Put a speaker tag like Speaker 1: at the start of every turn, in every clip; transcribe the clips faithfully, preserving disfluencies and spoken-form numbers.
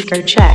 Speaker 1: Speaker check.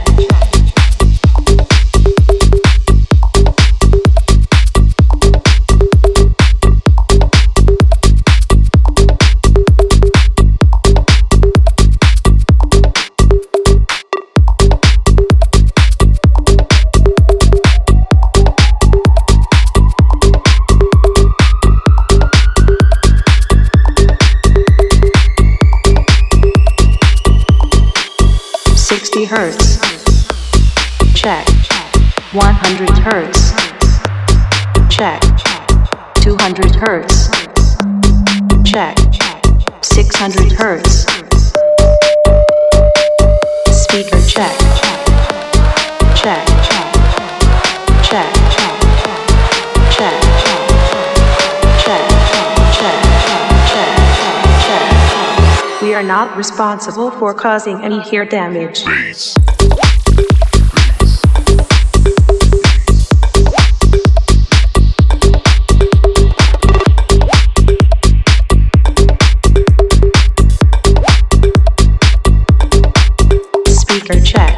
Speaker 1: sixty hertz. Check. one hundred hertz. Check. two hundred hertz. Check. six hundred hertz. Speaker check. Check. Check. Check. Check. Check. Check. We are not responsible for causing any ear damage.
Speaker 2: Bass.
Speaker 1: Speaker check.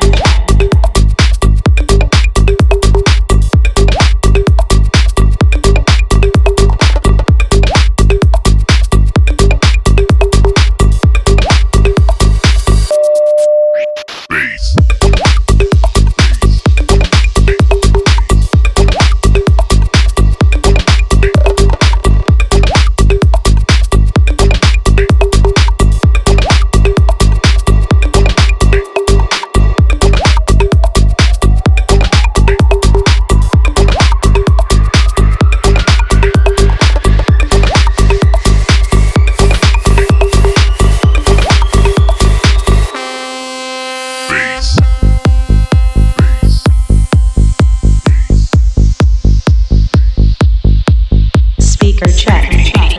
Speaker 1: Speaker check.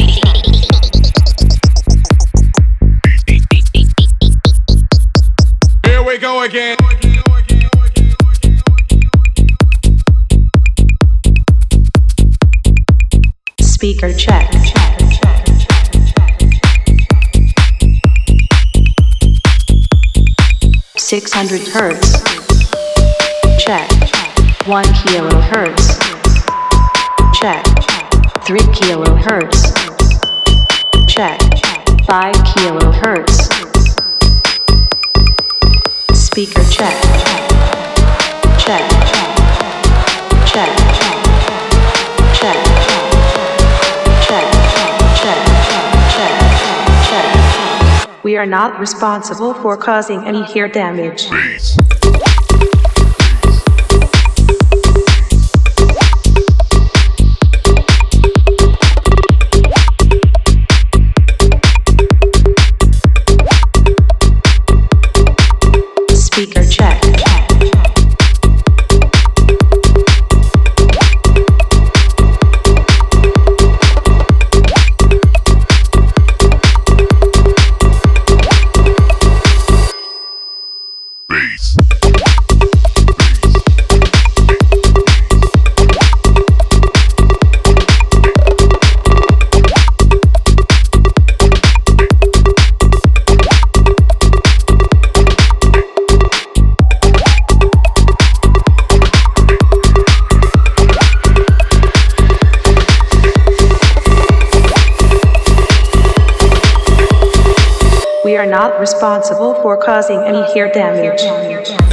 Speaker 2: Here we go again.
Speaker 1: Speaker check. six hundred hertz. Check. one kilohertz. Check. three kilohertz. Check. five kilohertz. Speaker check. Check. Check. Check. Check. Check. Check. Check. We are not responsible for causing any ear damage.
Speaker 2: Bass.
Speaker 1: Speaker check.
Speaker 2: Bass.
Speaker 1: We are not responsible for causing any ear damage.